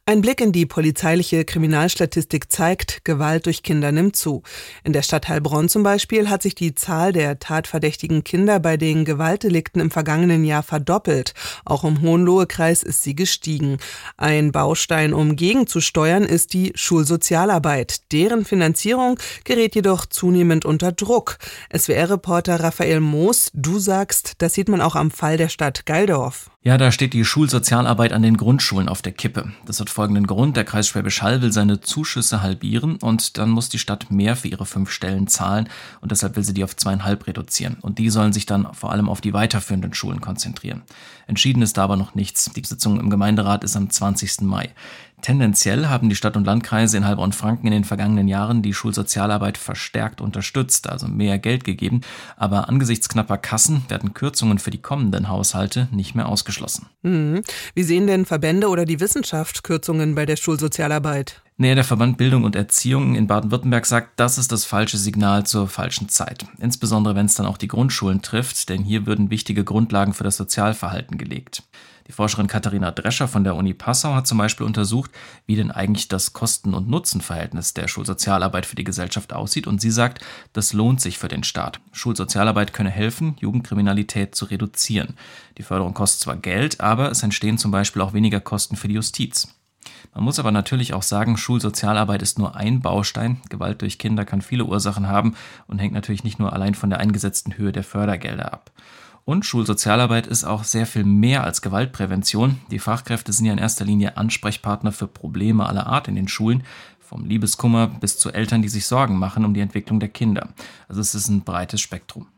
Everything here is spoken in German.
Ein Blick in die polizeiliche Kriminalstatistik zeigt, Gewalt durch Kinder nimmt zu. In der Stadt Heilbronn zum Beispiel hat sich die Zahl der tatverdächtigen Kinder bei den Gewaltdelikten im vergangenen Jahr verdoppelt. Auch im Hohenlohe-Kreis ist sie gestiegen. Ein Baustein, um gegenzusteuern, ist die Schulsozialarbeit. Deren Finanzierung gerät jedoch zunehmend unter Druck. SWR-Reporter Raphael Moos, du sagst, das sieht man auch am Fall der Stadt Gaildorf. Ja, da steht die Schulsozialarbeit an den Grundschulen auf der Kippe. Das hat folgenden Grund: Der Kreis Schwäbisch Hall will seine Zuschüsse halbieren und dann muss die Stadt mehr für ihre 5 Stellen zahlen und deshalb will sie die auf 2,5 reduzieren. Und die sollen sich dann vor allem auf die weiterführenden Schulen konzentrieren. Entschieden ist da aber noch nichts. Die Sitzung im Gemeinderat ist am 20. Mai. Tendenziell haben die Stadt- und Landkreise in Heilbronn-Franken in den vergangenen Jahren die Schulsozialarbeit verstärkt unterstützt, also mehr Geld gegeben. Aber angesichts knapper Kassen werden Kürzungen für die kommenden Haushalte nicht mehr ausgeschlossen. Wie sehen denn Verbände oder die Wissenschaft Kürzungen bei der Schulsozialarbeit? Der Verband Bildung und Erziehung in Baden-Württemberg sagt, das ist das falsche Signal zur falschen Zeit. Insbesondere wenn es dann auch die Grundschulen trifft, denn hier würden wichtige Grundlagen für das Sozialverhalten gelegt. Die Forscherin Katharina Drescher von der Uni Passau hat zum Beispiel untersucht, wie denn eigentlich das Kosten- und Nutzenverhältnis der Schulsozialarbeit für die Gesellschaft aussieht. Und sie sagt, das lohnt sich für den Staat. Schulsozialarbeit könne helfen, Jugendkriminalität zu reduzieren. Die Förderung kostet zwar Geld, aber es entstehen zum Beispiel auch weniger Kosten für die Justiz. Man muss aber natürlich auch sagen, Schulsozialarbeit ist nur ein Baustein. Gewalt durch Kinder kann viele Ursachen haben und hängt natürlich nicht nur allein von der eingesetzten Höhe der Fördergelder ab. Und Schulsozialarbeit ist auch sehr viel mehr als Gewaltprävention. Die Fachkräfte sind ja in erster Linie Ansprechpartner für Probleme aller Art in den Schulen, vom Liebeskummer bis zu Eltern, die sich Sorgen machen um die Entwicklung der Kinder. Also es ist ein breites Spektrum.